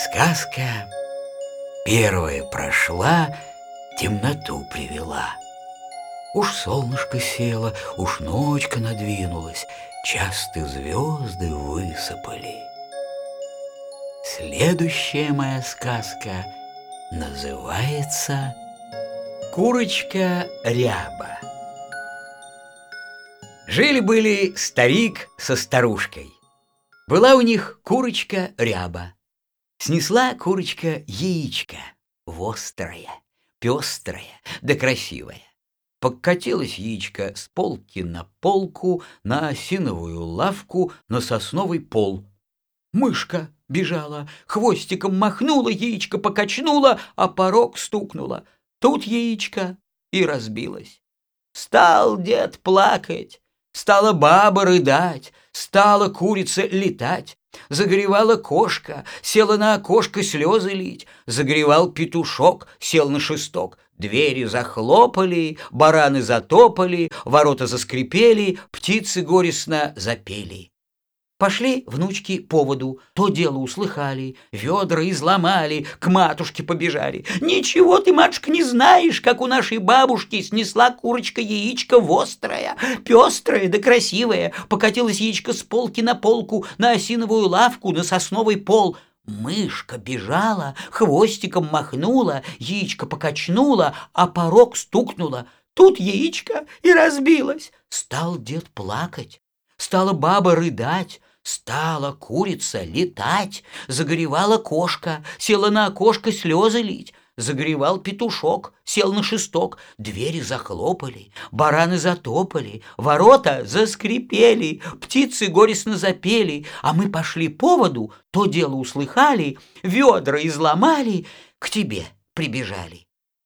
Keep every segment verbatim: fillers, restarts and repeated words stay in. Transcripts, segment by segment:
Сказка первая прошла, темноту привела. Уж солнышко село, уж ночка надвинулась, часто звезды высыпали. Следующая моя сказка называется «Курочка Ряба». Жили-были старик со старушкой. Была у них курочка Ряба. Снесла курочка яичко, вострое, пестрое да красивое. Покатилось яичко с полки на полку, на осиновую лавку, на сосновый пол. Мышка бежала, хвостиком махнула, яичко покачнула, а порог стукнула. Тут яичко и разбилось. Стал дед плакать, стала баба рыдать, стала курица летать. Загоревала кошка, села на окошко слезы лить. Загоревал петушок, сел на шесток. Двери захлопали, бараны затопали, ворота заскрипели, птицы горестно запели. Пошли внучки по воду, то дело услыхали, ведра изломали, к матушке побежали. «Ничего ты, матушка, не знаешь, как у нашей бабушки снесла курочка яичко вострое, пестрое да красивое, покатилось яичко с полки на полку, на осиновую лавку, на сосновый пол». Мышка бежала, хвостиком махнула, яичко покачнула, а порог стукнула. Тут яичко и разбилось. Стал дед плакать, стала баба рыдать. Стала курица летать, загоревала кошка, села на окошко слезы лить. Загоревал петушок, сел на шесток, двери захлопали, бараны затопали, ворота заскрипели, птицы горестно запели, а мы пошли по воду, то дело услыхали, ведра изломали, к тебе прибежали.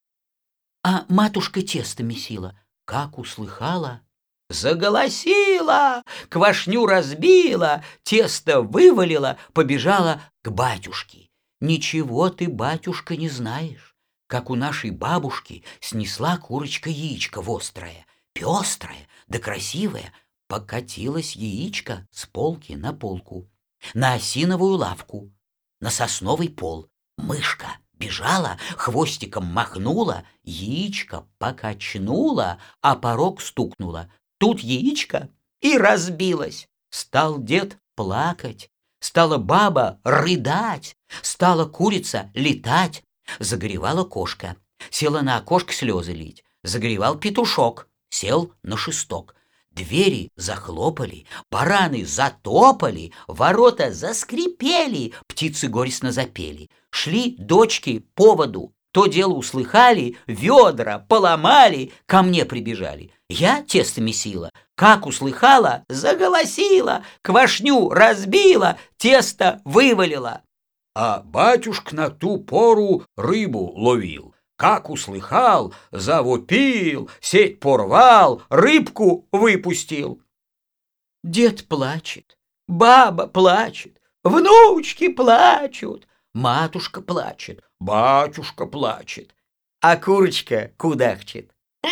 А матушка тесто месила, как услыхала, заголосила, квашню разбила, тесто вывалила, побежала к батюшке. Ничего ты, батюшка, не знаешь, как у нашей бабушки снесла курочка яичко вострое, пестрое да красивое, покатилось яичко с полки на полку, на осиновую лавку, на сосновый пол. Мышка бежала, хвостиком махнула, яичко покачнула, а порог стукнула. Тут яичко и разбилось. Стал дед плакать, стала баба рыдать, стала курица летать. Загоревала кошка, села на окошко слезы лить. Загоревал петушок, сел на шесток. Двери захлопали, бараны затопали, ворота заскрипели, птицы горестно запели. Шли дочки по воду, то дело услыхали, ведра поломали, ко мне прибежали. Я тесто месила, как услыхала, заголосила, квашню разбила, тесто вывалила. А батюшка на ту пору рыбу ловил. Как услыхал, завопил, сеть порвал, рыбку выпустил. Дед плачет, баба плачет, внучки плачут, матушка плачет, батюшка плачет, а курочка кудахчет.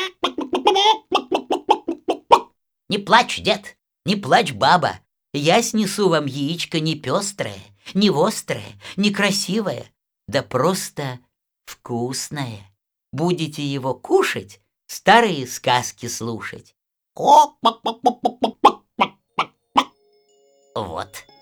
Не плачь, дед, не плачь, баба, я снесу вам яичко не пестрое, не вострое, не красивое, да просто вкусное. Будете его кушать, старые сказки слушать. Вот.